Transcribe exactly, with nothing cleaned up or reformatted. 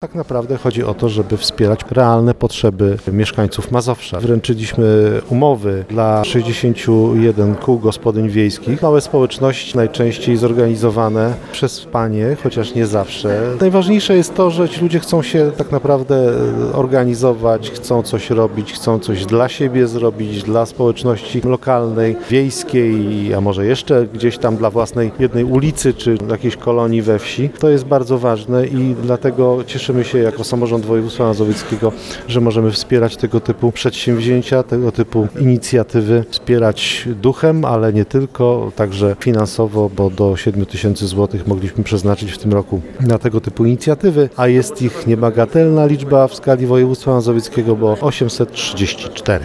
Tak naprawdę chodzi o to, żeby wspierać realne potrzeby mieszkańców Mazowsza. Wręczyliśmy umowy dla sześćdziesięciu jeden kół gospodyń wiejskich. Małe społeczności, najczęściej zorganizowane przez panie, chociaż nie zawsze. Najważniejsze jest to, że ci ludzie chcą się tak naprawdę organizować, chcą coś robić, chcą coś dla siebie zrobić, dla społeczności lokalnej, wiejskiej, a może jeszcze gdzieś tam dla własnej jednej ulicy czy jakiejś kolonii we wsi. To jest bardzo ważne i dlatego cieszymy się jako samorząd województwa mazowieckiego, że możemy wspierać tego typu przedsięwzięcia, tego typu inicjatywy, wspierać duchem, ale nie tylko, także finansowo, bo do siedmiu tysięcy złotych mogliśmy przeznaczyć w tym roku na tego typu inicjatywy, a jest ich niebagatelna liczba w skali województwa mazowieckiego, bo osiemset trzydzieści cztery.